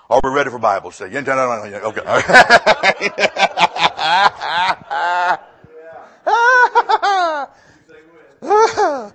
Are we ready for Bible study? Okay. All right.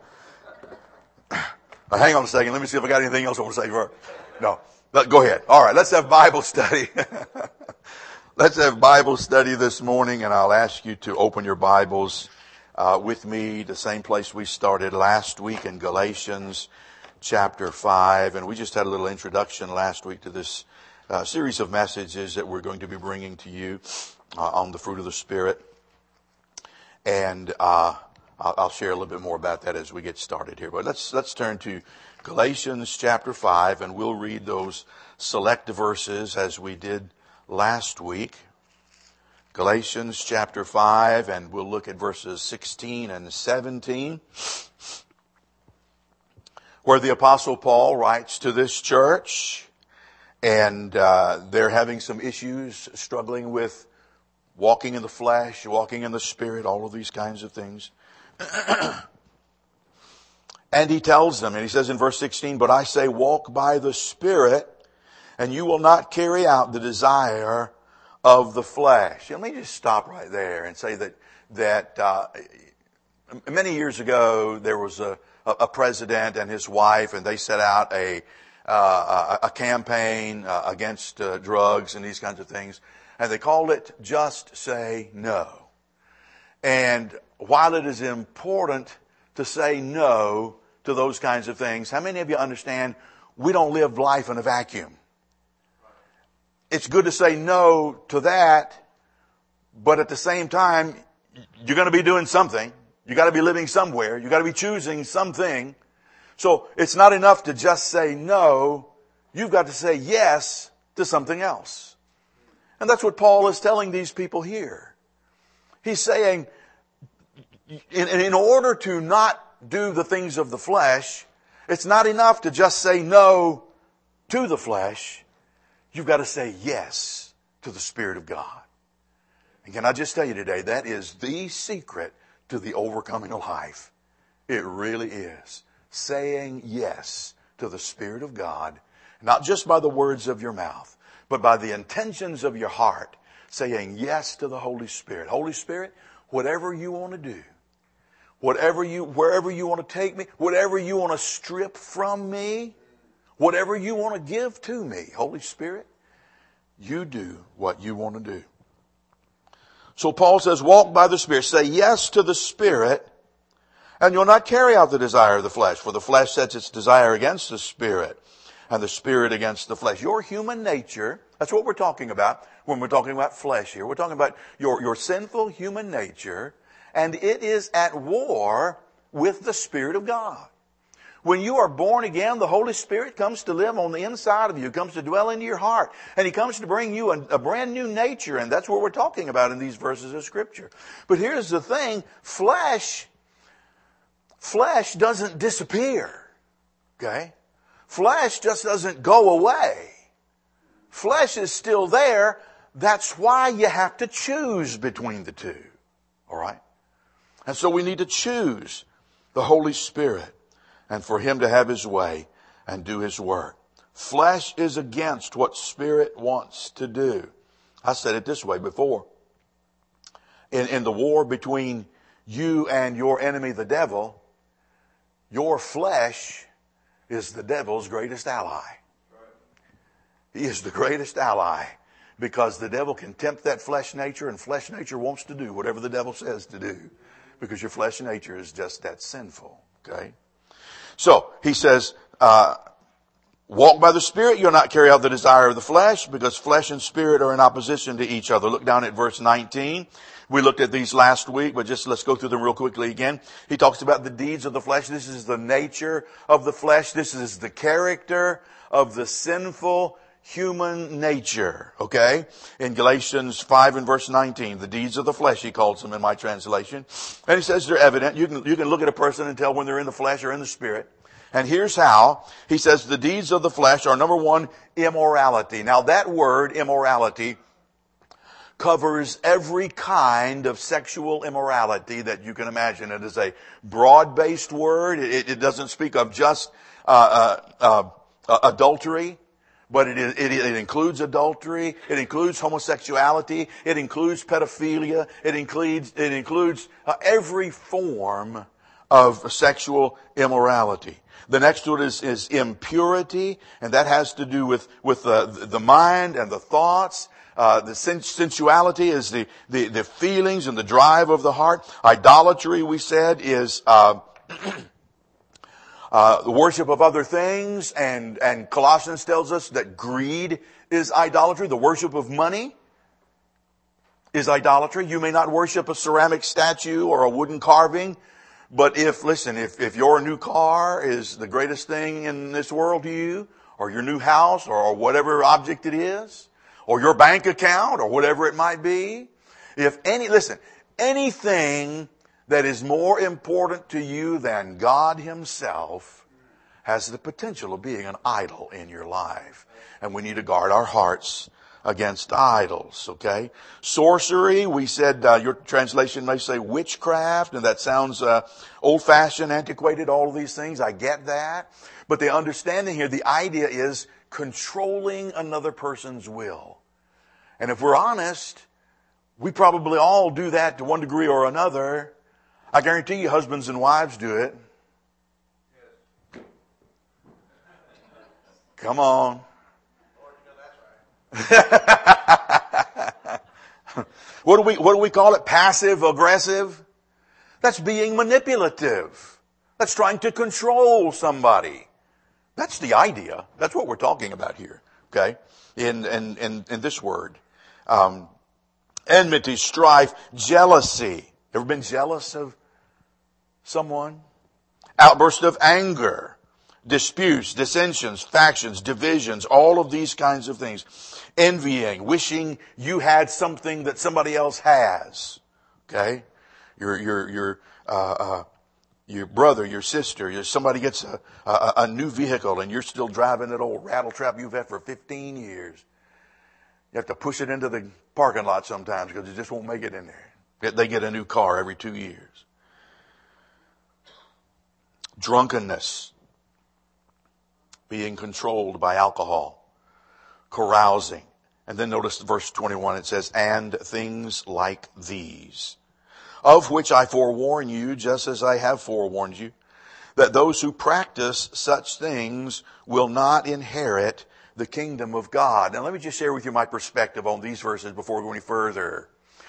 Hang on a second. Let me see if I got anything else I want to say first. No. Go ahead. All right. Let's have Bible study. Let's have Bible study this morning, and I'll ask you to open your Bibles with me, the same place we started last week in Galatians chapter 5. And we just had a little introduction last week to this series of messages that we're going to be bringing to you on the fruit of the Spirit. And I'll share a little bit more about that as we get started here. But let's turn to Galatians chapter 5, and we'll read those select verses as we did last week. Galatians chapter 5, and we'll look at verses 16 and 17, where the Apostle Paul writes to this church, and they're having some issues, struggling with walking in the flesh, walking in the Spirit, all of these kinds of things. And he tells them, and he says in verse 16, "But I say, walk by the Spirit, and you will not carry out the desire of the flesh." Let me just stop right there and say that many years ago there was a president and his wife, and they set out a campaign against drugs and these kinds of things, and they called it "Just Say No." And while it is important to say no to those kinds of things, how many of you understand we don't live life in a vacuum? It's good to say no to that, but at the same time, you're going to be doing something. You got to be living somewhere. You got to be choosing something. So it's not enough to just say no. You've got to say yes to something else. And that's what Paul is telling these people here. He's saying, in order to not do the things of the flesh, it's not enough to just say no to the flesh. You've got to say yes to the Spirit of God. And can I just tell you today, that is the secret to the overcoming of life. It really is. Saying yes to the Spirit of God, not just by the words of your mouth, but by the intentions of your heart. Saying yes to the Holy Spirit. Holy Spirit, whatever you want to do, wherever you want to take me, whatever you want to strip from me, whatever you want to give to me, Holy Spirit, you do what you want to do. So Paul says, walk by the Spirit. Say yes to the Spirit, and you'll not carry out the desire of the flesh. For the flesh sets its desire against the Spirit, and the Spirit against the flesh. Your human nature, that's what we're talking about when we're talking about flesh here. We're talking about your sinful human nature, and it is at war with the Spirit of God. When you are born again, the Holy Spirit comes to live on the inside of you, comes to dwell into your heart, and He comes to bring you a brand new nature, and that's what we're talking about in these verses of Scripture. But here's the thing, flesh doesn't disappear, okay? Flesh just doesn't go away. Flesh is still there. That's why you have to choose between the two, all right? And so we need to choose the Holy Spirit and for Him to have His way and do His work. Flesh is against what Spirit wants to do. I said it this way before. In the war between you and your enemy, the devil, your flesh is the devil's greatest ally. He is the greatest ally because the devil can tempt that flesh nature, and flesh nature wants to do whatever the devil says to do because your flesh nature is just that sinful. Okay? So, he says, walk by the Spirit, you'll not carry out the desire of the flesh, because flesh and spirit are in opposition to each other. Look down at verse 19. We looked at these last week, but just let's go through them real quickly again. He talks about the deeds of the flesh. This is the nature of the flesh. This is the character of the sinful human nature. Okay? In Galatians 5 and verse 19, the deeds of the flesh, he calls them in my translation. And he says they're evident. You can look at a person and tell when they're in the flesh or in the Spirit. And here's how. He says the deeds of the flesh are, number one, immorality. Now that word, immorality, covers every kind of sexual immorality that you can imagine. It is a broad-based word. It doesn't speak of just adultery, but it includes adultery, it includes homosexuality, it includes pedophilia, it includes every form of sexual immorality. The next one is impurity, and that has to do with the mind and the thoughts. The sensuality is the feelings and the drive of the heart. Idolatry, we said, is the worship of other things, and Colossians tells us that greed is idolatry. The worship of money is idolatry. You may not worship a ceramic statue or a wooden carving, but if your new car is the greatest thing in this world to you, or your new house, or whatever object it is, or your bank account, or whatever it might be, anything that is more important to you than God Himself has the potential of being an idol in your life. And we need to guard our hearts against idols, okay? Sorcery, we said, your translation may say witchcraft, and that sounds old-fashioned, antiquated, all of these things. I get that. But the understanding here, the idea is controlling another person's will. And if we're honest, we probably all do that to one degree or another. I guarantee you husbands and wives do it. Come on. What do we call it? Passive aggressive? That's being manipulative. That's trying to control somebody. That's the idea. That's what we're talking about here. Okay? In this word. Enmity, strife, jealousy. Ever been jealous of someone? Outburst of anger, disputes, dissensions, factions, divisions, all of these kinds of things. Envying, wishing you had something that somebody else has. Okay? Your brother, your sister, somebody gets a new vehicle and you're still driving that old rattletrap you've had for 15 years. You have to push it into the parking lot sometimes because it just won't make it in there. They get a new car every 2 years. Drunkenness, being controlled by alcohol, carousing. And then notice verse 21, it says, and things like these, of which I forewarn you, just as I have forewarned you, that those who practice such things will not inherit the kingdom of God. Now let me just share with you my perspective on these verses before we go any further.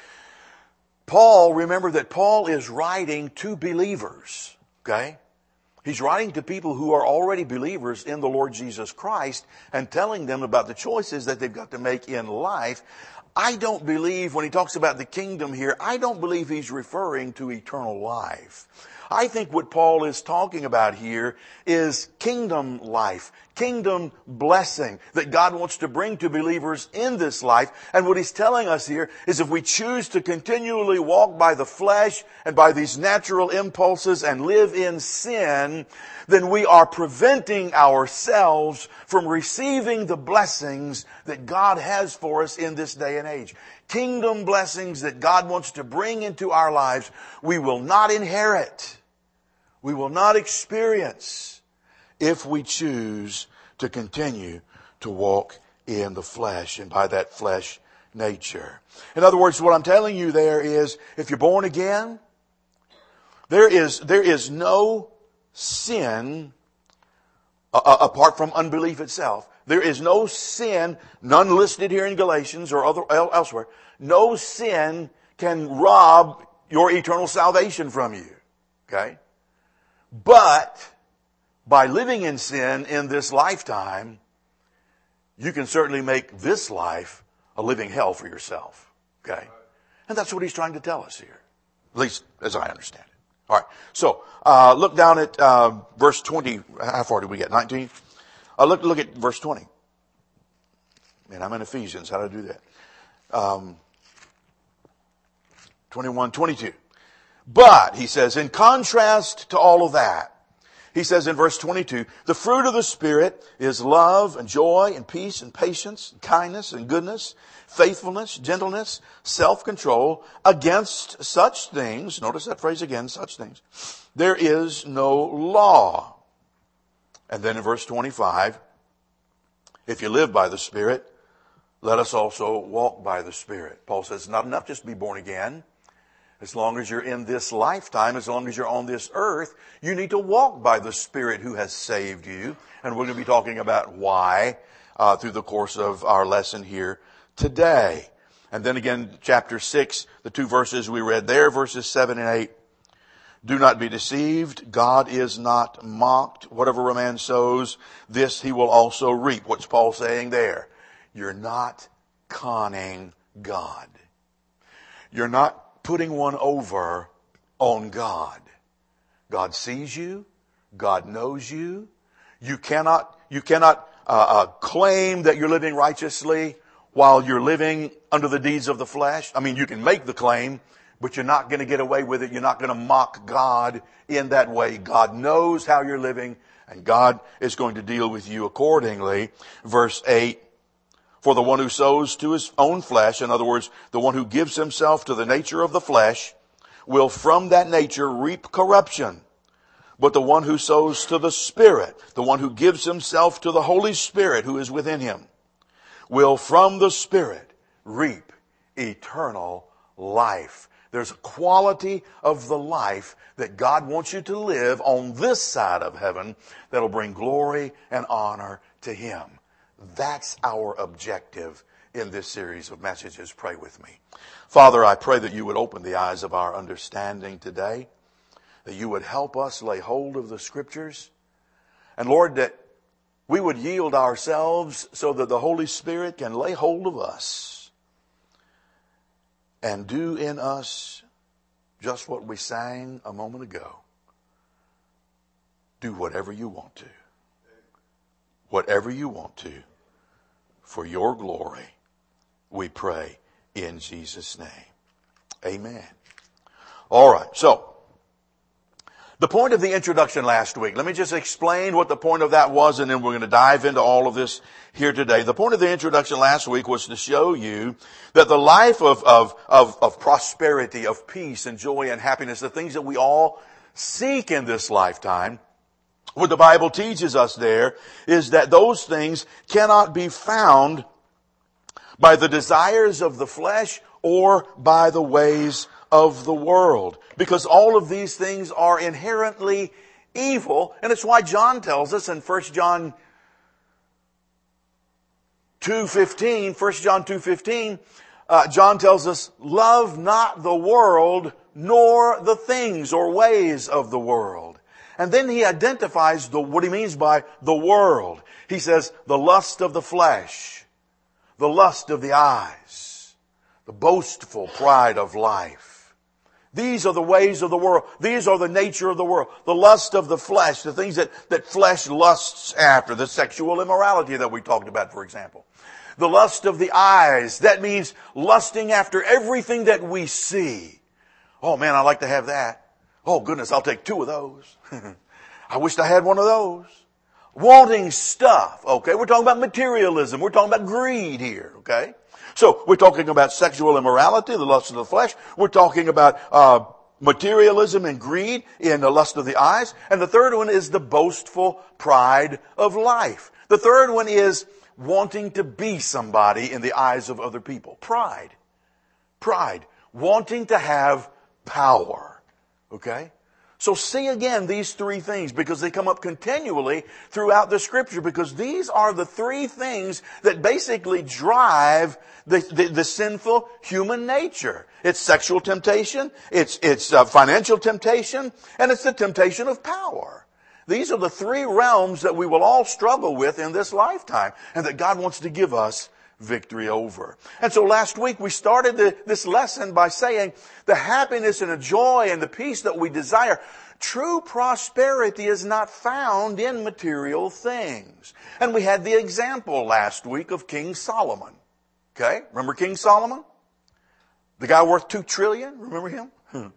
Remember that Paul is writing to believers, okay? He's writing to people who are already believers in the Lord Jesus Christ and telling them about the choices that they've got to make in life. I don't believe, when he talks about the kingdom here, I don't believe he's referring to eternal life. I think what Paul is talking about here is kingdom life, kingdom blessing that God wants to bring to believers in this life. And what he's telling us here is if we choose to continually walk by the flesh and by these natural impulses and live in sin, then we are preventing ourselves from receiving the blessings that God has for us in this day and age. Kingdom blessings that God wants to bring into our lives, we will not inherit. We will not experience if we choose to continue to walk in the flesh and by that flesh nature. In other words, what I'm telling you there is, if you're born again, there is no sin apart from unbelief itself. There is no sin, none listed here in Galatians or elsewhere. No sin can rob your eternal salvation from you. Okay? But by living in sin in this lifetime, you can certainly make this life a living hell for yourself. Okay? And that's what he's trying to tell us here. At least as I understand it. All right. So, look down at verse 20. How far did we get? 19? Look at verse 20. Man, I'm in Ephesians. How do I do that? 21, 22. But, he says, in contrast to all of that, he says in verse 22, the fruit of the Spirit is love and joy and peace and patience and kindness and goodness, faithfulness, gentleness, self-control. Against such things, notice that phrase again, such things, there is no law. And then in verse 25, If you live by the Spirit, let us also walk by the Spirit. Paul says it's not enough just to be born again. As long as you're in this lifetime, as long as you're on this earth, you need to walk by the Spirit who has saved you. And we're going to be talking about why through the course of our lesson here today. And then again, chapter 6, the two verses we read there, verses 7 and 8. Do not be deceived. God is not mocked. Whatever a man sows, this he will also reap. What's Paul saying there? You're not conning God. You're not putting one over on God. God sees you. God knows you. You cannot claim that you're living righteously while you're living under the deeds of the flesh. I mean, you can make the claim, but you're not going to get away with it. You're not going to mock God in that way. God knows how you're living, and God is going to deal with you accordingly. Verse 8, for the one who sows to his own flesh, in other words, the one who gives himself to the nature of the flesh, will from that nature reap corruption. But the one who sows to the Spirit, the one who gives himself to the Holy Spirit who is within him, will from the Spirit reap eternal life. There's a quality of the life that God wants you to live on this side of heaven that'll bring glory and honor to Him. That's our objective in this series of messages. Pray with me. Father, I pray that you would open the eyes of our understanding today, that you would help us lay hold of the Scriptures, and Lord, that we would yield ourselves so that the Holy Spirit can lay hold of us and do in us just what we sang a moment ago. Do whatever you want to. Whatever you want to. For your glory, we pray in Jesus' name. Amen. All right, so the point of the introduction last week, let me just explain what the point of that was, and then we're going to dive into all of this here today. The point of the introduction last week was to show you that the life of prosperity, of peace and joy and happiness, the things that we all seek in this lifetime, what the Bible teaches us there is that those things cannot be found by the desires of the flesh or by the ways of the world, because all of these things are inherently evil. And it's why John tells us in 1 John 2:15, John tells us, love not the world nor the things or ways of the world. And then he identifies what he means by the world. He says the lust of the flesh, the lust of the eyes, the boastful pride of life. These are the ways of the world. These are the nature of the world. The lust of the flesh, the things that flesh lusts after, the sexual immorality that we talked about, for example. The lust of the eyes, that means lusting after everything that we see. Oh man, I'd like to have that. Oh goodness, I'll take 2 of those. I wished I had one of those. Wanting stuff, okay? We're talking about materialism. We're talking about greed here, okay? So we're talking about sexual immorality, the lust of the flesh. We're talking about materialism and greed in the lust of the eyes. And the third one is the boastful pride of life. The third one is wanting to be somebody in the eyes of other people. Pride. Pride. Wanting to have power. Okay? So see again these 3 things, because they come up continually throughout the Scripture, because these are the 3 things that basically drive the sinful human nature. It's sexual temptation, it's financial temptation, and it's the temptation of power. These are the 3 realms that we will all struggle with in this lifetime, and that God wants to give us victory over. And so last week we started this lesson by saying the happiness and the joy and the peace that we desire, true prosperity is not found in material things. And we had the example last week of King Solomon. Okay? Remember King Solomon? The guy worth $2 trillion? Remember him?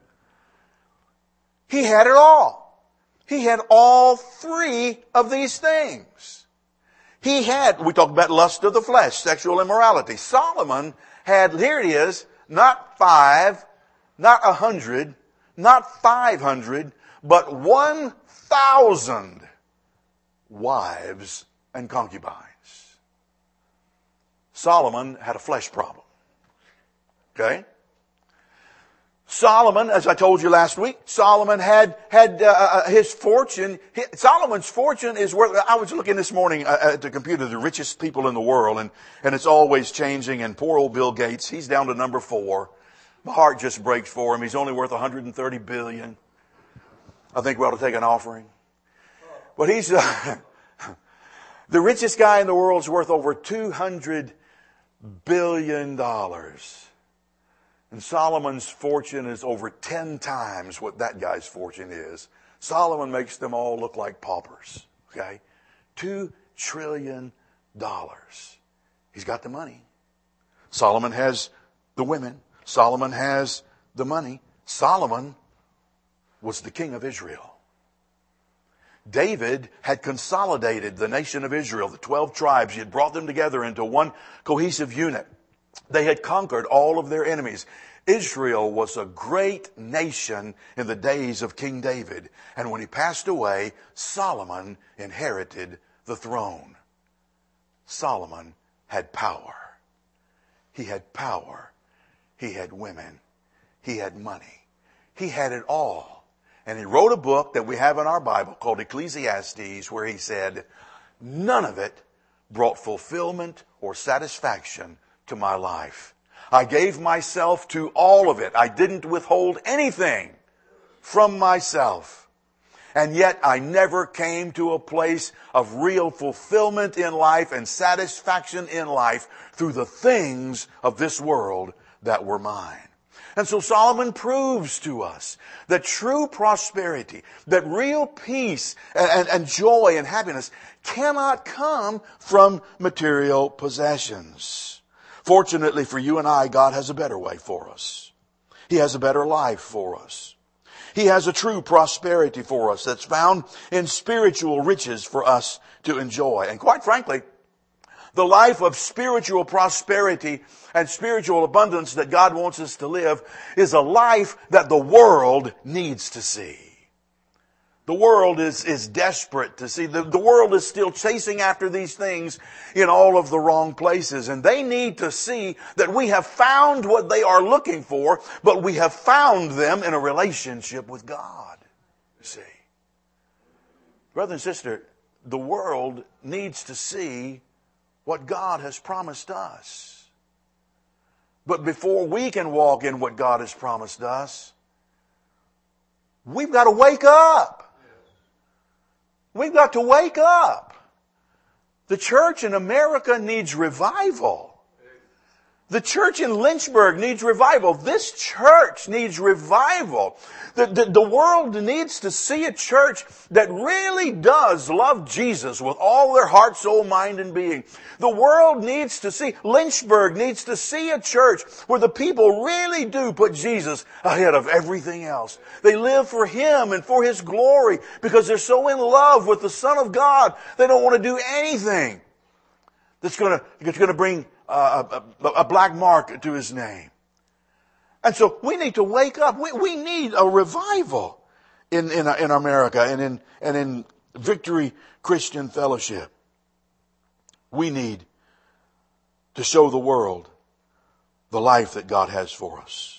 He had it all. He had all 3 of these things. We talked about lust of the flesh, sexual immorality. Solomon had, here it is, not 5, not 100, not 500, but 1,000 wives and concubines. Solomon had a flesh problem. Okay? Solomon, as I told you last week, Solomon had his fortune. Solomon's fortune is worth. I was looking this morning at the computer, the richest people in the world, and it's always changing. And poor old Bill Gates, he's down to number 4. My heart just breaks for him. He's only worth $130 billion. I think we ought to take an offering. But he's the richest guy in the world is worth over $200 billion. And Solomon's fortune is over 10 times what that guy's fortune is. Solomon makes them all look like paupers. Okay? $2 trillion. He's got the money. Solomon has the women. Solomon has the money. Solomon was the king of Israel. David had consolidated the nation of Israel, the 12 tribes. He had brought them together into one cohesive unit. They had conquered all of their enemies. Israel was a great nation in the days of King David. And when he passed away, Solomon inherited the throne. Solomon had power. He had power. He had women. He had money. He had it all. And he wrote a book that we have in our Bible called Ecclesiastes, where he said, none of it brought fulfillment or satisfaction to my life. I gave myself to all of it. I didn't withhold anything from myself. And yet I never came to a place of real fulfillment in life and satisfaction in life through the things of this world that were mine. And so Solomon proves to us that true prosperity, that real peace and joy and happiness cannot come from material possessions. Fortunately for you and I, God has a better way for us. He has a better life for us. He has a true prosperity for us that's found in spiritual riches for us to enjoy. And quite frankly, the life of spiritual prosperity and spiritual abundance that God wants us to live is a life that the world needs to see. The world is desperate to see. The world is still chasing after these things in all of the wrong places. And they need to see that we have found what they are looking for, but we have found them in a relationship with God. See? Brother and sister, the world needs to see what God has promised us. But before we can walk in what God has promised us, we've got to wake up. We've got to wake up. The church in America needs revival. The church in Lynchburg needs revival. This church needs revival. The world needs to see a church that really does love Jesus with all their heart, soul, mind, and being. The world needs to see, Lynchburg needs to see a church where the people really do put Jesus ahead of everything else. They live for Him and for His glory because they're so in love with the Son of God. They don't want to do anything that's going to bring a black mark to His name. And so we need to wake up. We need a revival in America and in Victory Christian Fellowship. We need to show the world the life that God has for us.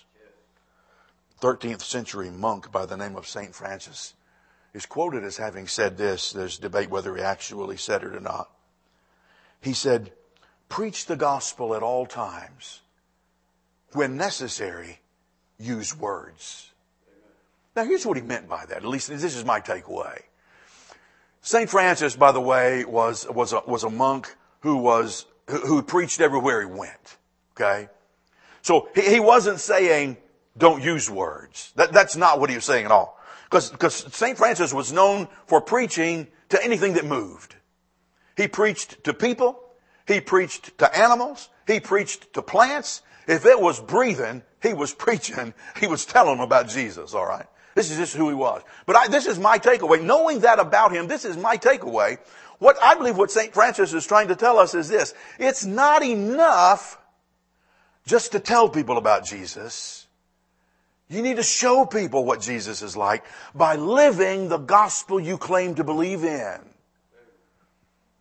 13th century monk by the name of St. Francis is quoted as having said this. There's debate whether he actually said it or not. He said, "Preach the gospel at all times. When necessary, use words." Now here's what he meant by that. At least this is my takeaway. St. Francis, by the way, was a monk who preached everywhere he went. Okay? So he wasn't saying don't use words. That's not what he was saying at all. Because St. Francis was known for preaching to anything that moved. He preached to people. He preached to animals. He preached to plants. If it was breathing, he was preaching. He was telling them about Jesus, all right? This is just who he was. But this is my takeaway. Knowing that about him, this is my takeaway. What I believe what St. Francis is trying to tell us is this. It's not enough just to tell people about Jesus. You need to show people what Jesus is like by living the gospel you claim to believe in.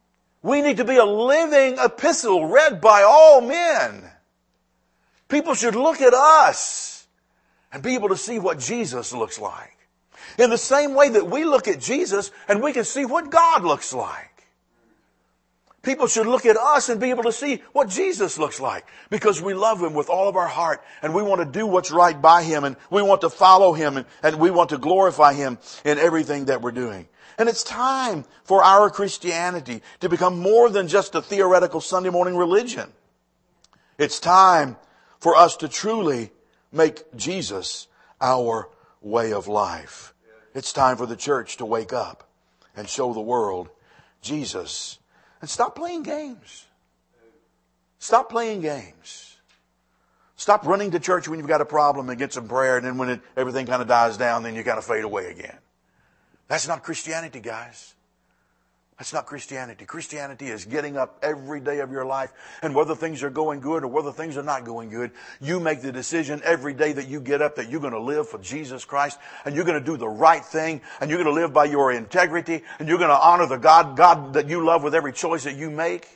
We need to be a living epistle read by all men. People should look at us and be able to see what Jesus looks like. In the same way that we look at Jesus and we can see what God looks like. People should look at us and be able to see what Jesus looks like, because we love Him with all of our heart and we want to do what's right by Him, and we want to follow Him, and we want to glorify Him in everything that we're doing. And it's time for our Christianity to become more than just a theoretical Sunday morning religion. It's time for us to truly make Jesus our way of life. It's time for the church to wake up and show the world Jesus. And stop playing games. Stop playing games. Stop running to church when you've got a problem and get some prayer, and then when everything kind of dies down, then you kind of fade away again. That's not Christianity, guys. That's not Christianity. Christianity is getting up every day of your life, and whether things are going good or whether things are not going good, you make the decision every day that you get up that you're going to live for Jesus Christ, and you're going to do the right thing, and you're going to live by your integrity, and you're going to honor the God that you love with every choice that you make.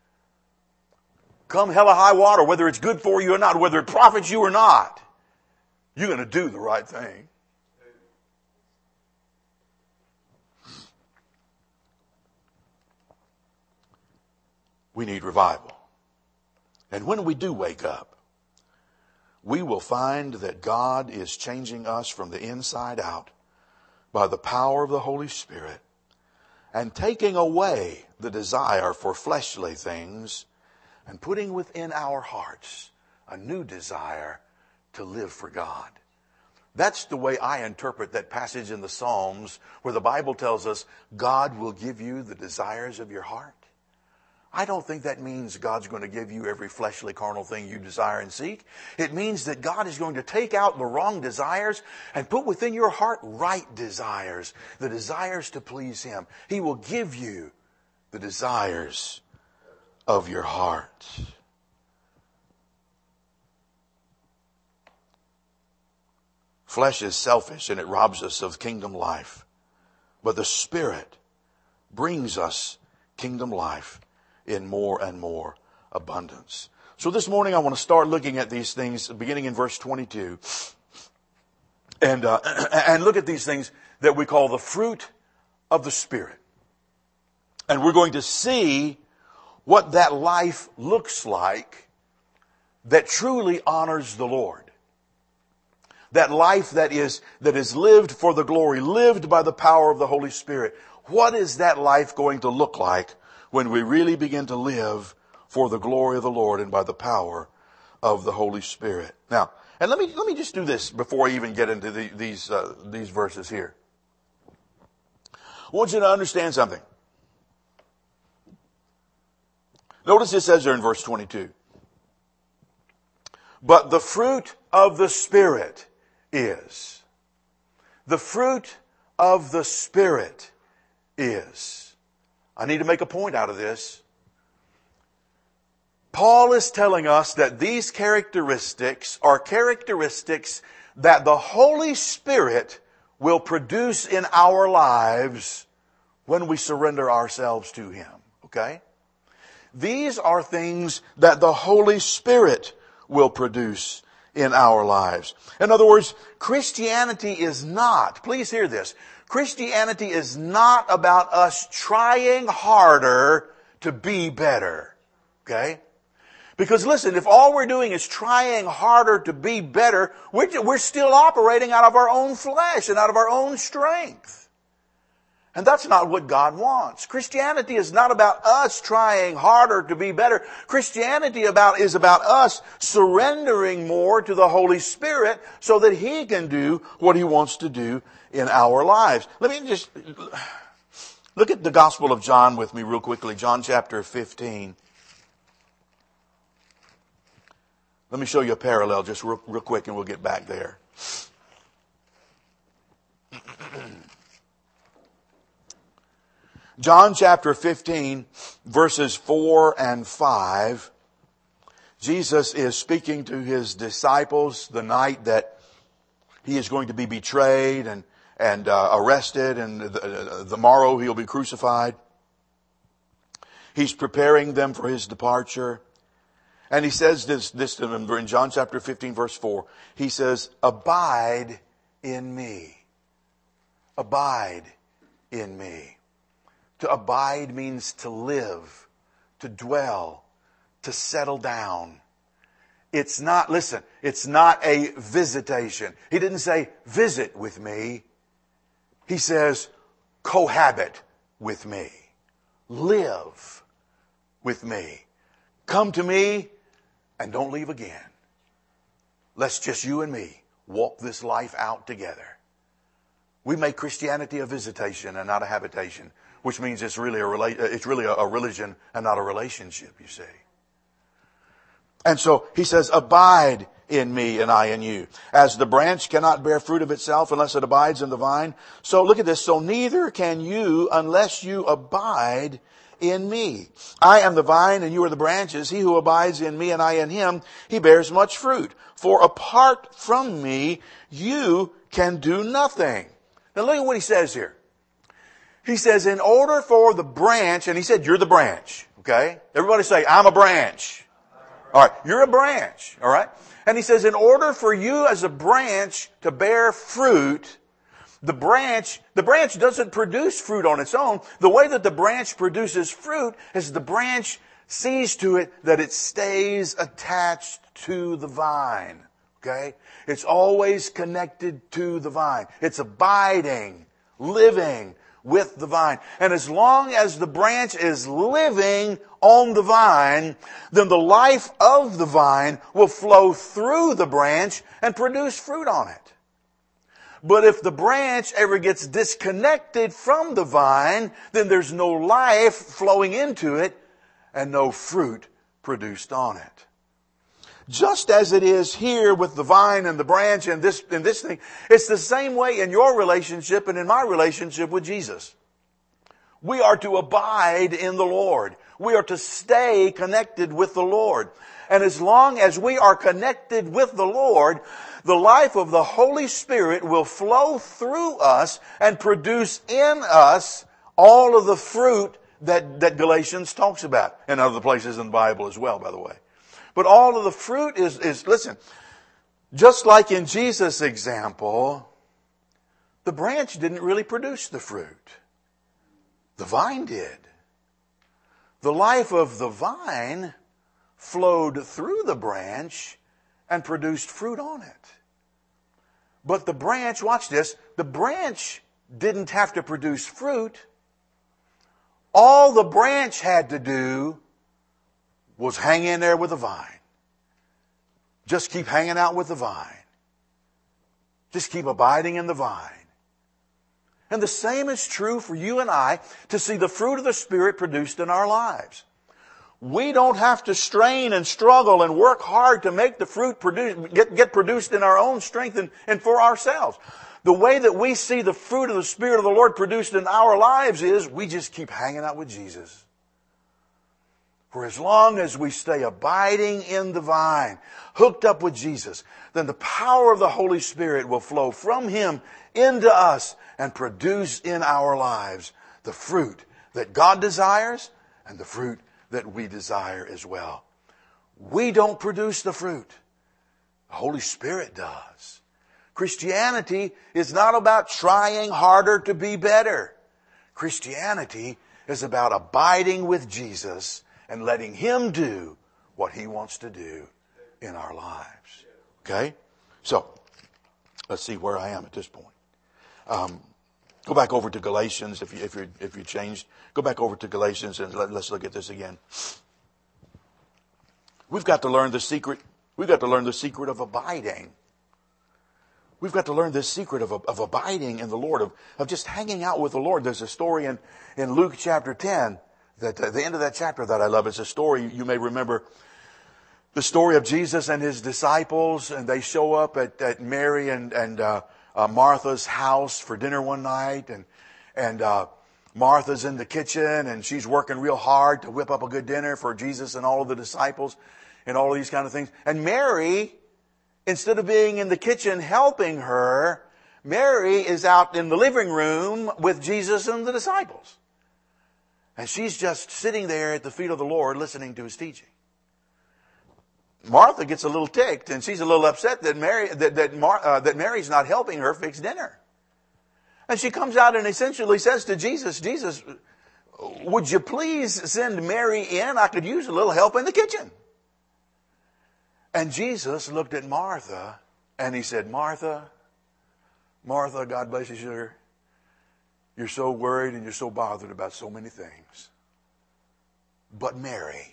Come hell or high water, whether it's good for you or not, whether it profits you or not, you're going to do the right thing. We need revival. And when we do wake up, we will find that God is changing us from the inside out by the power of the Holy Spirit, and taking away the desire for fleshly things and putting within our hearts a new desire to live for God. That's the way I interpret that passage in the Psalms where the Bible tells us God will give you the desires of your heart. I don't think that means God's going to give you every fleshly, carnal thing you desire and seek. It means that God is going to take out the wrong desires and put within your heart right desires, the desires to please Him. He will give you the desires of your heart. Flesh is selfish and it robs us of kingdom life. But the Spirit brings us kingdom life in more and more abundance. So this morning I want to start looking at these things beginning in verse 22 and look at these things that we call the fruit of the Spirit. And we're going to see what that life looks like that truly honors the Lord. That life that is lived for the glory, lived by the power of the Holy Spirit. What is that life going to look like when we really begin to live for the glory of the Lord and by the power of the Holy Spirit? Now, and let me just do this before I even get into these verses here. I want you to understand something. Notice it says there in verse 22. But the fruit of the Spirit is. The fruit of the Spirit is. I need to make a point out of this. Paul is telling us that these characteristics are characteristics that the Holy Spirit will produce in our lives when we surrender ourselves to Him. Okay? These are things that the Holy Spirit will produce in our lives. In other words, Christianity is not, please hear this, Christianity is not about us trying harder to be better. Okay? Because listen, if all we're doing is trying harder to be better, we're still operating out of our own flesh and out of our own strength. And that's not what God wants. Christianity is not about us trying harder to be better. Christianity is about us surrendering more to the Holy Spirit so that He can do what He wants to do in our lives. Let me just look at the Gospel of John with me real quickly. John chapter 15. Let me show you a parallel just real quick and we'll get back there. John chapter 15, verses 4 and 5. Jesus is speaking to His disciples the night that He is going to be betrayed and arrested, and the morrow He'll be crucified. He's preparing them for His departure. And He says this to them in John chapter 15 verse 4. He says, abide in me. Abide in me. To abide means to live, to dwell, to settle down. It's not, listen, it's not a visitation. He didn't say, visit with me. He says, cohabit with me. Live with me. Come to me and don't leave again. Let's just you and me walk this life out together. We make Christianity a visitation and not a habitation, which means it's really a religion and not a relationship, you see. And so He says, abide in me and I in you. As the branch cannot bear fruit of itself unless it abides in the vine. So look at this. So neither can you unless you abide in me. I am the vine and you are the branches. He who abides in me and I in him, he bears much fruit. For apart from me, you can do nothing. Now look at what He says here. He says, in order for the branch, and He said, you're the branch. Okay? Everybody say, I'm a branch. All right. You're a branch. All right. And He says, in order for you as a branch to bear fruit, the branch doesn't produce fruit on its own. The way that the branch produces fruit is the branch sees to it that it stays attached to the vine. Okay? It's always connected to the vine. It's abiding, living with the vine. And as long as the branch is living on the vine, then the life of the vine will flow through the branch and produce fruit on it. But if the branch ever gets disconnected from the vine, then there's no life flowing into it and no fruit produced on it. Just as it is here with the vine and the branch and this thing, it's the same way in your relationship and in my relationship with Jesus. We are to abide in the Lord. We are to stay connected with the Lord. And as long as we are connected with the Lord, the life of the Holy Spirit will flow through us and produce in us all of the fruit that Galatians talks about, and other places in the Bible as well, by the way. But all of the fruit is listen, just like in Jesus' example, the branch didn't really produce the fruit. The vine did. The life of the vine flowed through the branch and produced fruit on it. But the branch, watch this, the branch didn't have to produce fruit. All the branch had to do was hang in there with the vine. Just keep hanging out with the vine. Just keep abiding in the vine. And the same is true for you and I to see the fruit of the Spirit produced in our lives. We don't have to strain and struggle and work hard to make the fruit get produced in our own strength and for ourselves. The way that we see the fruit of the Spirit of the Lord produced in our lives is we just keep hanging out with Jesus. For as long as we stay abiding in the vine, hooked up with Jesus, then the power of the Holy Spirit will flow from Him into us and produce in our lives the fruit that God desires and the fruit that we desire as well. We don't produce the fruit. The Holy Spirit does. Christianity is not about trying harder to be better. Christianity is about abiding with Jesus and letting Him do what He wants to do in our lives. Okay? So, let's see where I am at this point. Go back over to Galatians if you changed. Go back over to Galatians and let's look at this again. We've got to learn the secret. We've got to learn the secret of abiding. We've got to learn this secret of abiding in the Lord, of just hanging out with the Lord. There's a story in Luke chapter 10, that at the end of that chapter that I love. It's a story, you may remember, the story of Jesus and His disciples, and they show up at Mary and Martha's house for dinner one night, and Martha's in the kitchen, and she's working real hard to whip up a good dinner for Jesus and all of the disciples and all of these kind of things. And Mary, instead of being in the kitchen helping her, Mary is out in the living room with Jesus and the disciples. And she's just sitting there at the feet of the Lord listening to his teaching. Martha gets a little ticked, and she's a little upset that Mary's not helping her fix dinner. And she comes out and essentially says to Jesus, Jesus, would you please send Mary in? I could use a little help in the kitchen. And Jesus looked at Martha and he said, Martha, Martha, God bless you, sugar. You're so worried and you're so bothered about so many things. But Mary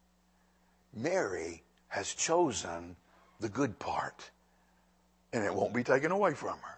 has chosen the good part, and it won't be taken away from her.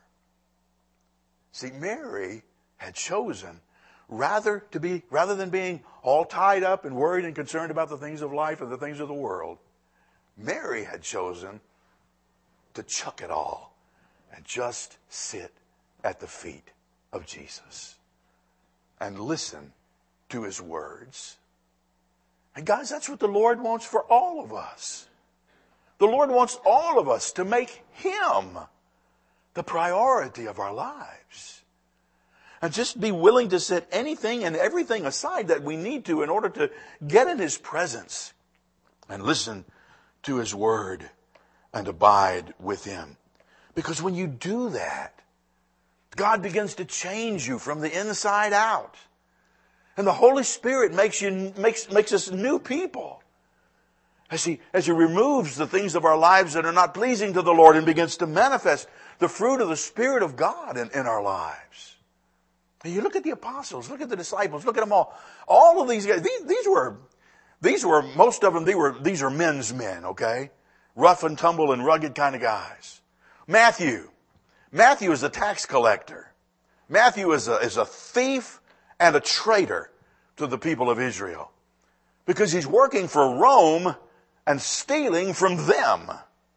See, Mary had chosen, rather than being all tied up and worried and concerned about the things of life and the things of the world, Mary had chosen to chuck it all and just sit at the feet of Jesus and listen to his words. And guys, that's what the Lord wants for all of us. The Lord wants all of us to make him the priority of our lives. And just be willing to set anything and everything aside that we need to in order to get in his presence and listen to his word and abide with him. Because when you do that, God begins to change you from the inside out. And the Holy Spirit makes us new people. As he removes the things of our lives that are not pleasing to the Lord and begins to manifest the fruit of the Spirit of God in our lives. And you look at the apostles, look at the disciples, look at them all. All of these guys, these were most of them, these are men's men, okay? Rough and tumble and rugged kind of guys. Matthew is a tax collector. Matthew is a thief and a traitor to the people of Israel. Because he's working for Rome and stealing from them.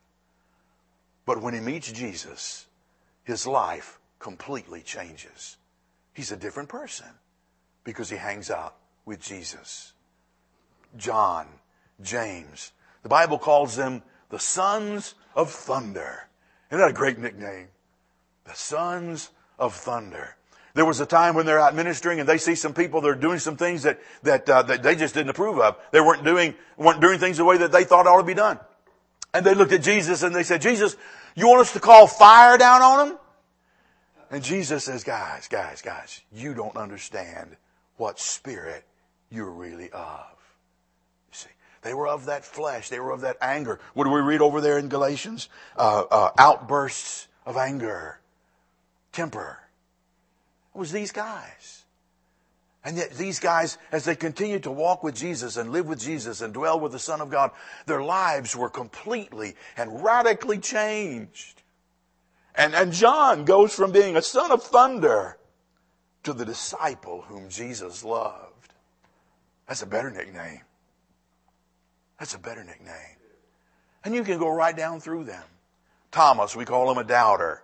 But when he meets Jesus, his life completely changes. He's a different person because he hangs out with Jesus. John, James, the Bible calls them the sons of thunder. Isn't that a great nickname? The sons of thunder. There was a time when they're out ministering and they see some people that are doing some things that they just didn't approve of. They weren't doing things the way that they thought ought to be done. And they looked at Jesus and they said, Jesus, you want us to call fire down on them? And Jesus says, guys, you don't understand what spirit you're really of. You see, they were of that flesh. They were of that anger. What do we read over there in Galatians? Outbursts of anger, temper. It was these guys. And yet these guys, as they continued to walk with Jesus and live with Jesus and dwell with the Son of God, their lives were completely and radically changed. And John goes from being a son of thunder to the disciple whom Jesus loved. That's a better nickname. That's a better nickname. And you can go right down through them. Thomas, we call him a doubter.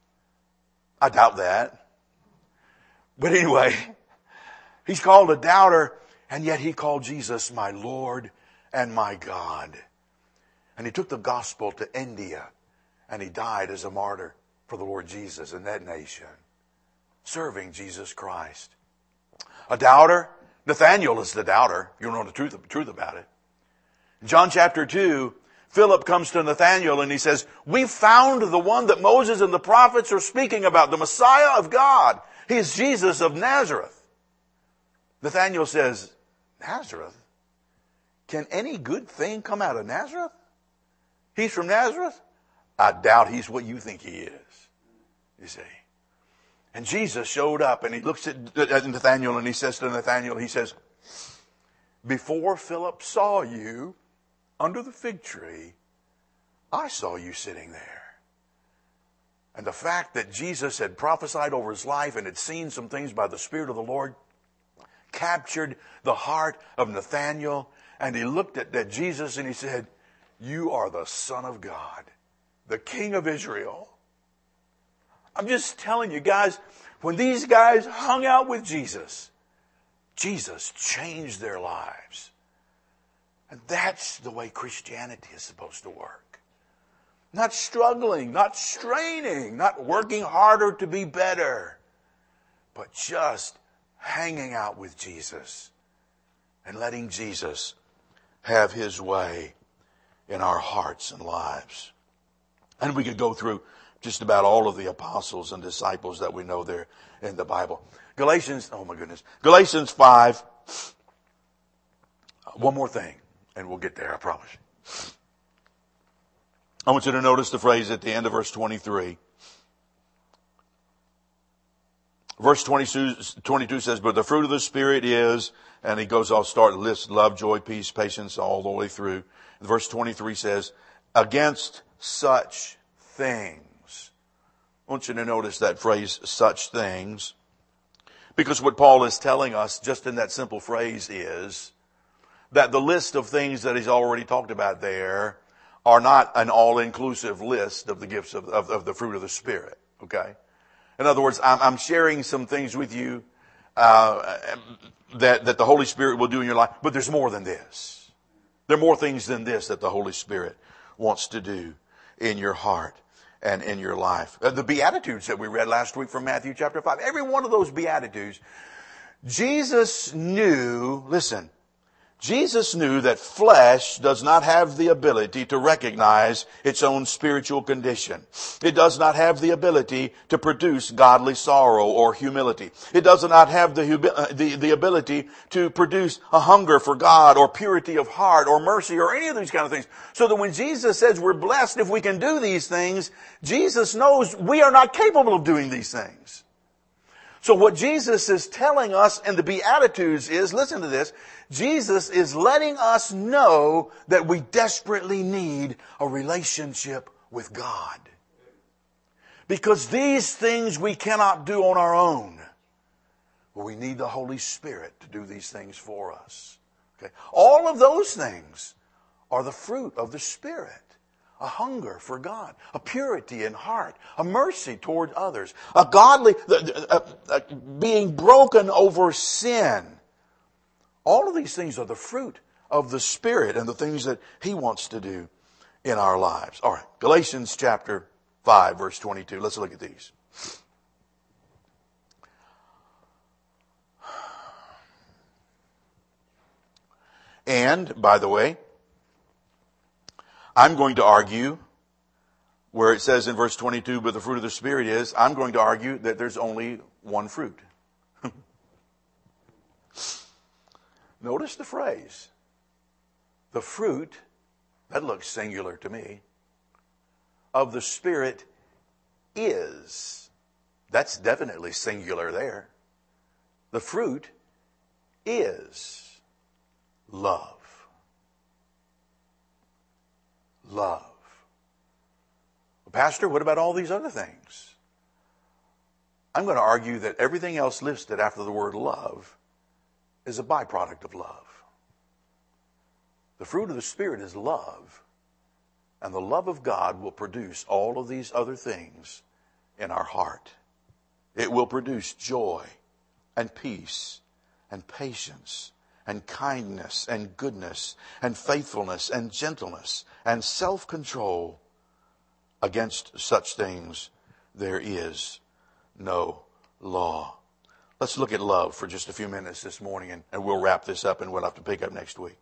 I doubt that. But anyway, he's called a doubter, and yet he called Jesus my Lord and my God. And he took the gospel to India, and he died as a martyr for the Lord Jesus in that nation, serving Jesus Christ. A doubter, Nathanael is the doubter. You don't know the truth about it. In John chapter 2, Philip comes to Nathanael and he says, we found the one that Moses and the prophets are speaking about, the Messiah of God. He is Jesus of Nazareth. Nathanael says, Nazareth? Can any good thing come out of Nazareth? He's from Nazareth? I doubt he's what you think he is. You see. And Jesus showed up and he looks at Nathanael and he says to Nathanael, he says, before Philip saw you under the fig tree, I saw you sitting there. And the fact that Jesus had prophesied over his life and had seen some things by the Spirit of the Lord captured the heart of Nathanael. And he looked at Jesus and he said, you are the Son of God, the King of Israel. I'm just telling you guys, when these guys hung out with Jesus, Jesus changed their lives. And that's the way Christianity is supposed to work. Not struggling, not straining, not working harder to be better, but just hanging out with Jesus and letting Jesus have His way in our hearts and lives. And we could go through just about all of the apostles and disciples that we know there in the Bible. Galatians 5. One more thing, and we'll get there, I promise you. I want you to notice the phrase at the end of verse 23. Verse 22 says, but the fruit of the Spirit is, and he goes, I'll start list, love, joy, peace, patience, all the way through. Verse 23 says, against such things. I want you to notice that phrase, such things. Because what Paul is telling us just in that simple phrase is that the list of things that he's already talked about there are not an all-inclusive list of the gifts of the fruit of the Spirit. Okay? In other words, I'm sharing some things with you that the Holy Spirit will do in your life, but there's more than this. There are more things than this that the Holy Spirit wants to do in your heart and in your life. The Beatitudes that we read last week from Matthew chapter 5, every one of those Beatitudes, Jesus knew, listen, Jesus knew that flesh does not have the ability to recognize its own spiritual condition. It does not have the ability to produce godly sorrow or humility. It does not have the ability to produce a hunger for God or purity of heart or mercy or any of these kind of things. So that when Jesus says we're blessed if we can do these things, Jesus knows we are not capable of doing these things. So what Jesus is telling us in the Beatitudes is, listen to this, Jesus is letting us know that we desperately need a relationship with God. Because these things we cannot do on our own. We need the Holy Spirit to do these things for us. Okay? All of those things are the fruit of the Spirit. A hunger for God, a purity in heart, a mercy toward others, a godly, being broken over sin. All of these things are the fruit of the Spirit and the things that He wants to do in our lives. All right, Galatians chapter 5, verse 22. Let's look at these. And, by the way, I'm going to argue, where it says in verse 22, but the fruit of the Spirit is, I'm going to argue that there's only one fruit. Notice the phrase. The fruit, that looks singular to me, of the Spirit is. That's definitely singular there. The fruit is love. Love. Well, Pastor, what about all these other things? I'm going to argue that everything else listed after the word love is a byproduct of love. The fruit of the Spirit is love, and the love of God will produce all of these other things in our heart. It will produce joy and peace and patience and kindness and goodness and faithfulness and gentleness and self-control. Against such things there is no law. Let's look at love for just a few minutes this morning, and we'll wrap this up and we'll have to pick up next week.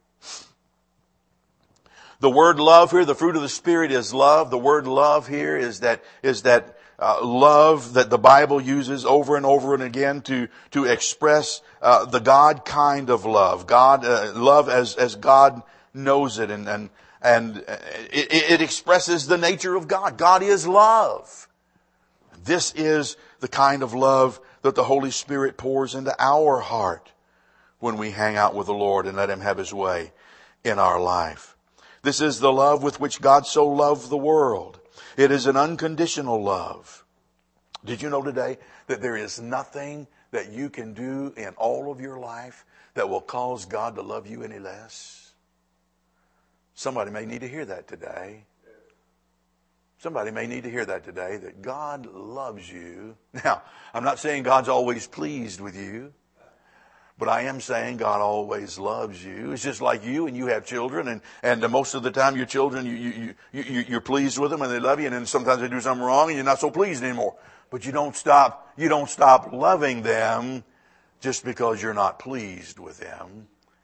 The word love here, the fruit of the Spirit is love. The word love here is that love that the Bible uses over and over and again to express the God kind of love. God, love as God knows it, and it expresses the nature of God. God is love. This is the kind of love that the Holy Spirit pours into our heart when we hang out with the Lord and let Him have His way in our life. This is the love with which God so loved the world. It is an unconditional love. Did you know today that there is nothing that you can do in all of your life that will cause God to love you any less? Somebody may need to hear that today. Somebody may need to hear that today, that God loves you. Now, I'm not saying God's always pleased with you, but I am saying God always loves you. It's just like you, and you have children, and most of the time your children, you're pleased with them and they love you, and then sometimes they do something wrong and you're not so pleased anymore. But you don't stop loving them just because you're not pleased with them.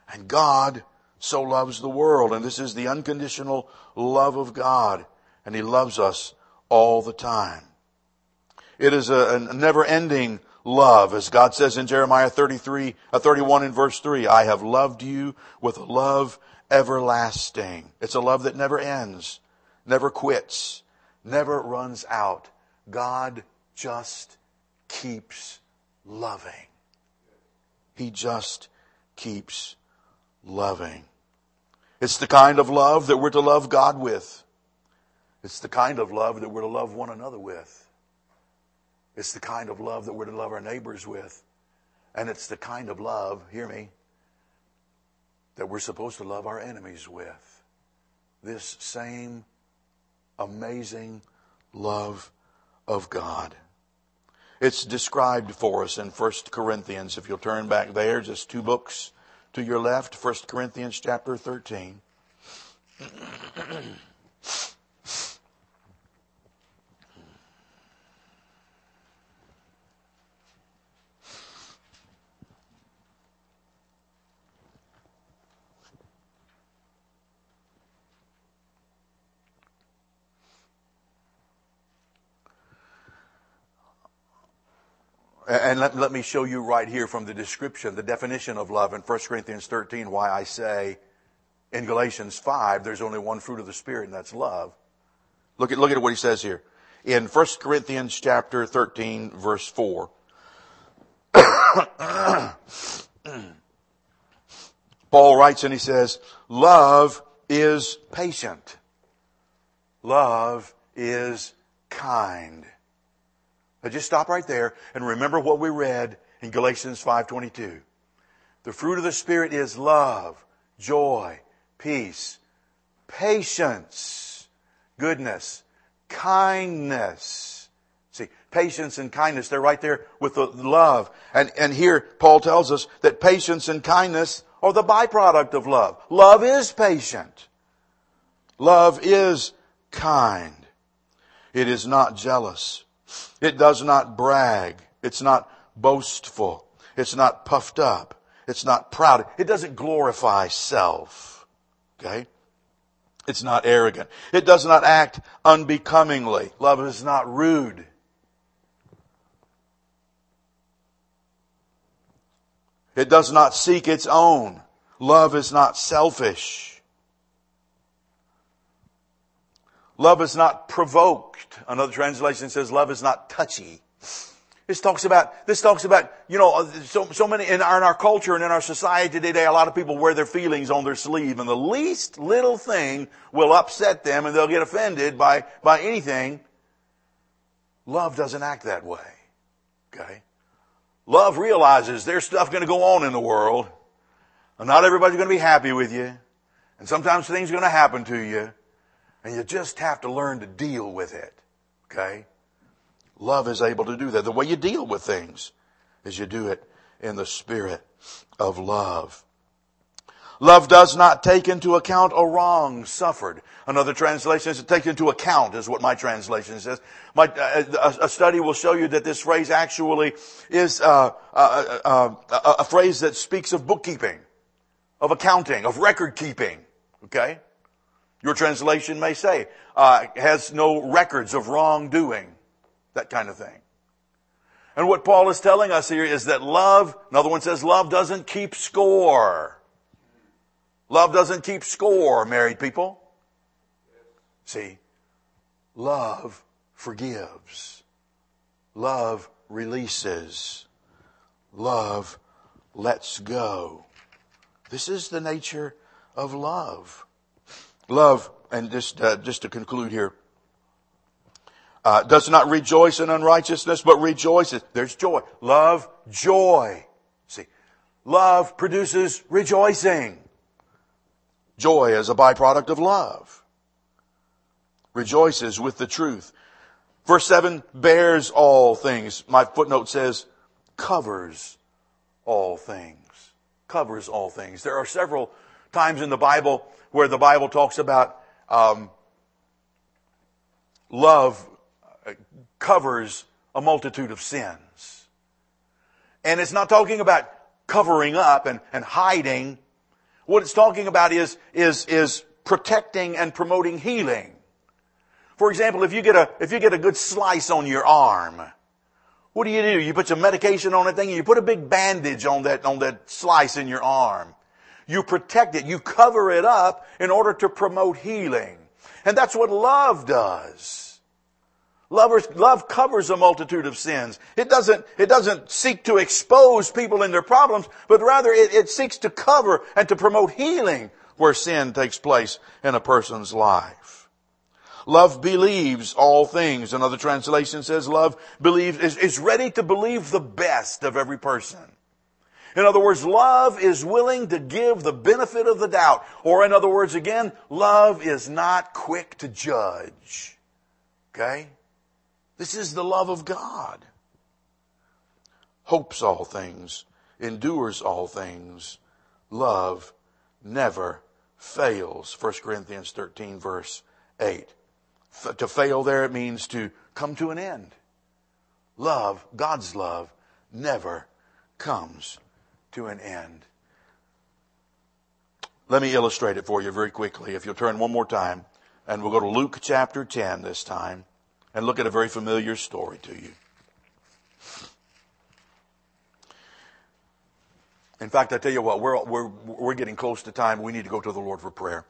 And God so loves the world. And this is the unconditional love of God. And He loves us all the time. It is a never-ending love. As God says in Jeremiah 31 in verse 3, I have loved you with a love everlasting. It's a love that never ends, never quits, never runs out. God just keeps loving. He just keeps loving. It's the kind of love that we're to love God with. It's the kind of love that we're to love one another with. It's the kind of love that we're to love our neighbors with. And it's the kind of love, hear me, that we're supposed to love our enemies with. This same amazing love of God. It's described for us in 1 Corinthians. If you'll turn back there, just 2 books to your left, 1 Corinthians chapter 13. And let me show you right here from the description, the definition of love in 1 Corinthians 13, why I say in Galatians 5, there's only one fruit of the Spirit, and that's love. Look at what he says here. In 1 Corinthians chapter 13, verse 4. Paul writes and he says, love is patient. Love is kind. Now just stop right there and remember what we read in Galatians 5:22. The fruit of the Spirit is love, joy, peace, patience, goodness, kindness. See, patience and kindness, they're right there with the love. And here Paul tells us that patience and kindness are the byproduct of love. Love is patient. Love is kind. It is not jealous. It does not brag. It's not boastful. It's not puffed up. It's not proud. It doesn't glorify self. Okay? It's not arrogant. It does not act unbecomingly. Love is not rude. It does not seek its own. Love is not selfish. Love is not provoked. Another translation says love is not touchy. This talks about, so many in our culture and in our society today, a lot of people wear their feelings on their sleeve, and the least little thing will upset them and they'll get offended by anything. Love doesn't act that way. Okay? Love realizes there's stuff going to go on in the world, and not everybody's going to be happy with you, and sometimes things are going to happen to you. And you just have to learn to deal with it. Okay? Love is able to do that. The way you deal with things is you do it in the spirit of love. Love does not take into account a wrong suffered. Another translation says take into account is what my translation says. A study will show you that this phrase actually is a phrase that speaks of bookkeeping, of accounting, of record keeping. Okay? Your translation may say, has no records of wrongdoing. That kind of thing. And what Paul is telling us here is that love, another one says love doesn't keep score. Love doesn't keep score, married people. See, love forgives. Love releases. Love lets go. This is the nature of love. Love, and just to conclude here, does not rejoice in unrighteousness, but rejoices. There's joy. Love, joy. See, love produces rejoicing. Joy is a byproduct of love. Rejoices with the truth. Verse 7, bears all things. My footnote says, covers all things. Covers all things. There are several times in the Bible where the Bible talks about love covers a multitude of sins. And it's not talking about covering up and hiding. What it's talking about is protecting and promoting healing. For example, if you get a good slice on your arm, what do? You put some medication on that thing and you put a big bandage on that slice in your arm. You protect it. You cover it up in order to promote healing. And that's what love does. Love covers a multitude of sins. It doesn't seek to expose people in their problems, but rather it seeks to cover and to promote healing where sin takes place in a person's life. Love believes all things. Another translation says love is ready to believe the best of every person. In other words, love is willing to give the benefit of the doubt. Or in other words, again, love is not quick to judge. Okay? This is the love of God. Hopes all things, endures all things. Love never fails. 1 Corinthians 13 verse 8. To fail there, it means to come to an end. Love, God's love, never comes to an end. Let me illustrate it for you very quickly. If you'll turn one more time, and we'll go to Luke chapter 10 this time, and look at a very familiar story to you. In fact, I tell you what, we're getting close to time. We need to go to the Lord for prayer.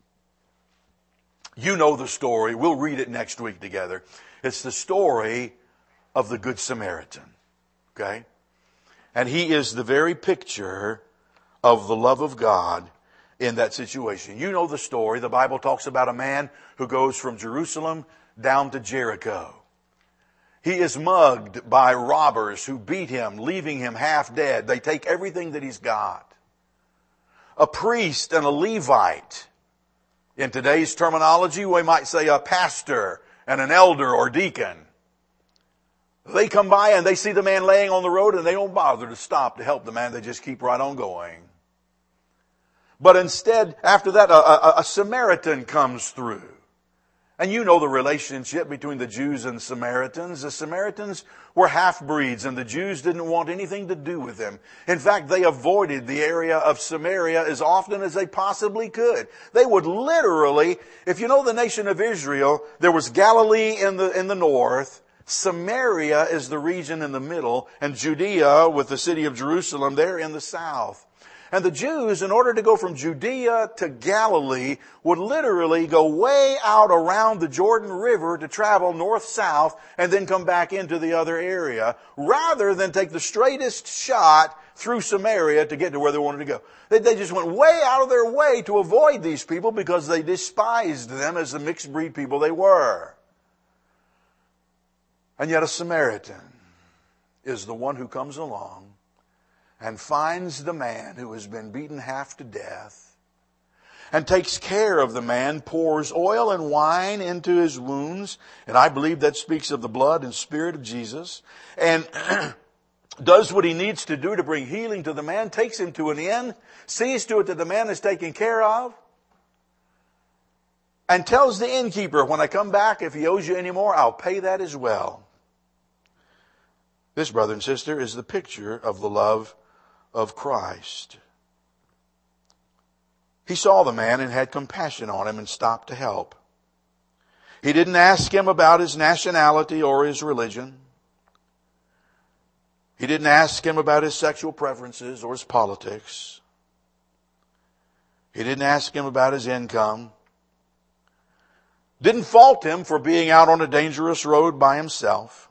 You know the story. We'll read it next week together. It's the story of the Good Samaritan. Okay? And he is the very picture of the love of God in that situation. You know the story. The Bible talks about a man who goes from Jerusalem down to Jericho. He is mugged by robbers who beat him, leaving him half dead. They take everything that he's got. A priest and a Levite. In today's terminology, we might say a pastor and an elder or deacon. They come by and they see the man laying on the road and they don't bother to stop to help the man. They just keep right on going. But instead, after that, a Samaritan comes through. And you know the relationship between the Jews and Samaritans. The Samaritans were half-breeds and the Jews didn't want anything to do with them. In fact, they avoided the area of Samaria as often as they possibly could. They would literally, if you know the nation of Israel, there was Galilee in the north, Samaria is the region in the middle, and Judea with the city of Jerusalem there in the south. And the Jews, in order to go from Judea to Galilee, would literally go way out around the Jordan River to travel north-south and then come back into the other area, rather than take the straightest shot through Samaria to get to where they wanted to go. They just went way out of their way to avoid these people because they despised them as the mixed breed people they were. And yet a Samaritan is the one who comes along and finds the man who has been beaten half to death and takes care of the man, pours oil and wine into his wounds, and I believe that speaks of the blood and spirit of Jesus, and does what he needs to do to bring healing to the man, takes him to an inn, sees to it that the man is taken care of, and tells the innkeeper, when I come back, if he owes you any more, I'll pay that as well. This, brother and sister, is the picture of the love of Christ. He saw the man and had compassion on him and stopped to help. He didn't ask him about his nationality or his religion. He didn't ask him about his sexual preferences or his politics. He didn't ask him about his income. Didn't fault him for being out on a dangerous road by himself.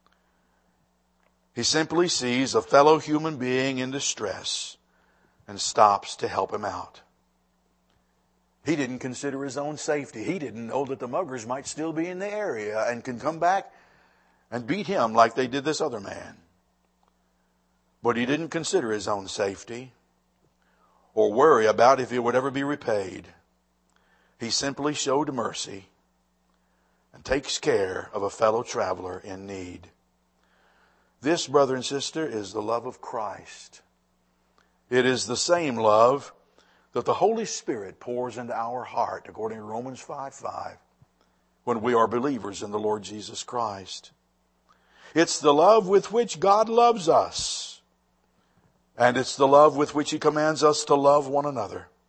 He simply sees a fellow human being in distress and stops to help him out. He didn't consider his own safety. He didn't know that the muggers might still be in the area and can come back and beat him like they did this other man. But he didn't consider his own safety or worry about if he would ever be repaid. He simply showed mercy and takes care of a fellow traveler in need. This, brother and sister, is the love of Christ. It is the same love that the Holy Spirit pours into our heart, according to Romans 5:5, when we are believers in the Lord Jesus Christ. It's the love with which God loves us. And it's the love with which He commands us to love one another.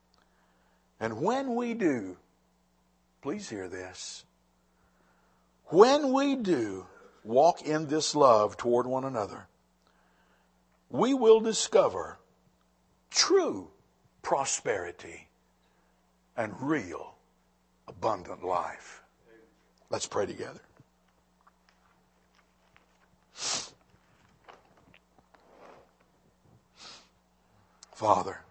And when we do, please hear this, when we do walk in this love toward one another, we will discover true prosperity and real abundant life. Let's pray together. Father,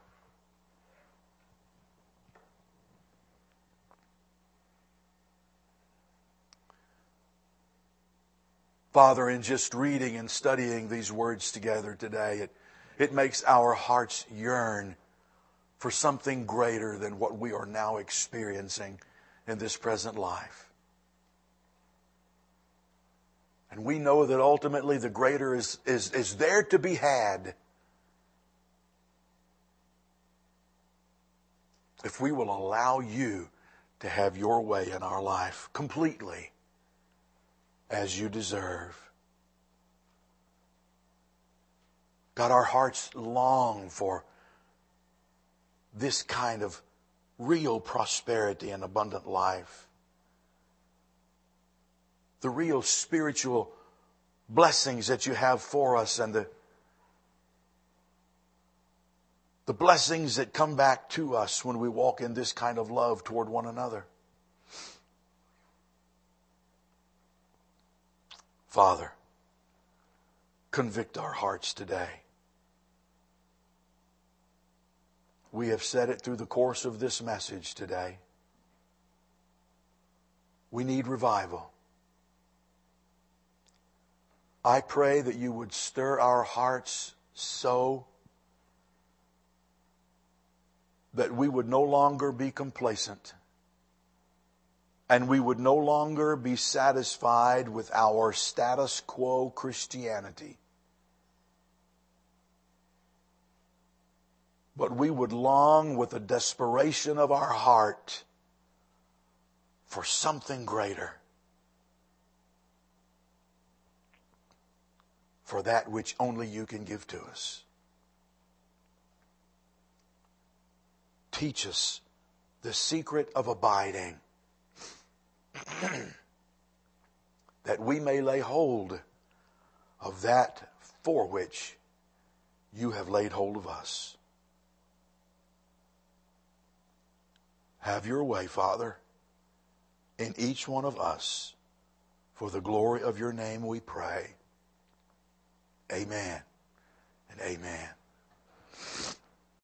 in just reading and studying these words together today, it makes our hearts yearn for something greater than what we are now experiencing in this present life. And we know that ultimately the greater is there to be had if we will allow you to have your way in our life completely as you deserve. God, our hearts long for this kind of real prosperity and abundant life. The real spiritual blessings that you have for us and the blessings that come back to us when we walk in this kind of love toward one another. Father, convict our hearts today. We have said it through the course of this message today. We need revival. I pray that you would stir our hearts so that we would no longer be complacent and we would no longer be satisfied with our status quo Christianity. But we would long with the desperation of our heart for something greater, for that which only you can give to us. Teach us the secret of abiding, that we may lay hold of that for which you have laid hold of us. Have your way, Father, in each one of us. For the glory of your name we pray. Amen and amen.